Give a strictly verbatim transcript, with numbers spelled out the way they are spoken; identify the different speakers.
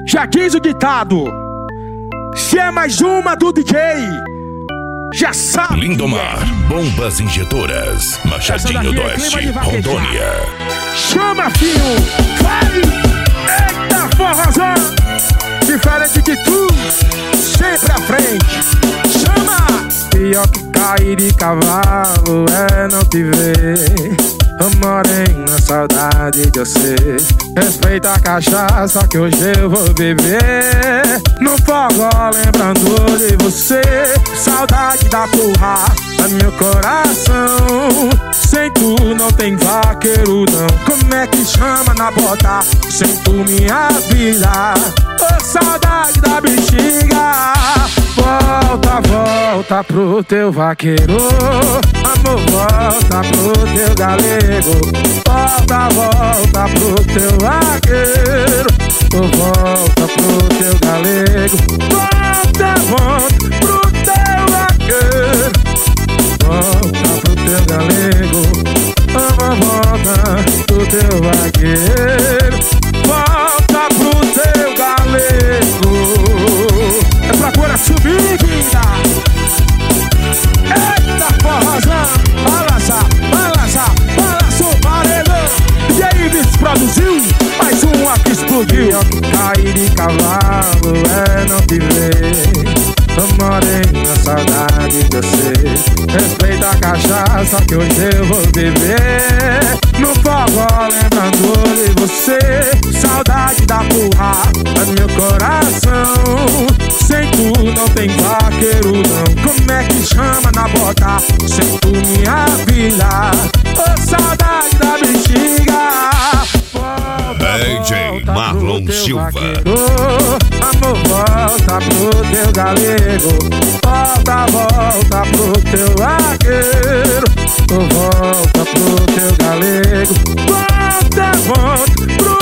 Speaker 1: Já diz o ditado, se é mais uma do D J, já sabe.
Speaker 2: Lindomar, bombas injetoras, Machadinho do Oeste, Rondônia.
Speaker 1: Chama, filho, vai! Eita, forrozão! Diferente de tu, sempre à frente. Chama!
Speaker 3: Pior que cair de cavalo é não te ver. Ô morena, saudade de você. Respeita a cachaça que hoje eu vou beber. No forró lembrando de você. Saudade da porra é meu coração. Sem tu não tem vaqueiro não. Como é que chama na bota? Sem tu minha vida. Ô saudade da bexiga. Volta, volta pro teu vaqueiro. Amor, volta pro teu galego. Volta, volta pro teu vaqueiro. Volta pro teu galego. Volta, volta pro teu vaqueiro. Volta pro teu galego. Amor, volta pro teu vaqueiro. Volta pro teu galego. É pra agora subir, vida. Eita, forrozão. Balança, balança, balança o paredão. E aí, Vitor produziu mais uma que explodiu. Pior que cair de cavalo é não te ver. Ô morena, saudade de você. Respeita a cachaça que hoje eu vou beber. No forró lembrando de você. Saudade da porra é meu coração. Sem tu não tem vaqueiro não. Como é que chama na bota? Sem tu minha vida. Ô saudade da bexiga.
Speaker 2: D J Marlon Silva.
Speaker 3: Amor, volta pro teu galego. Volta, volta pro teu vaqueiro. Volta pro teu galego. Volta, volta pro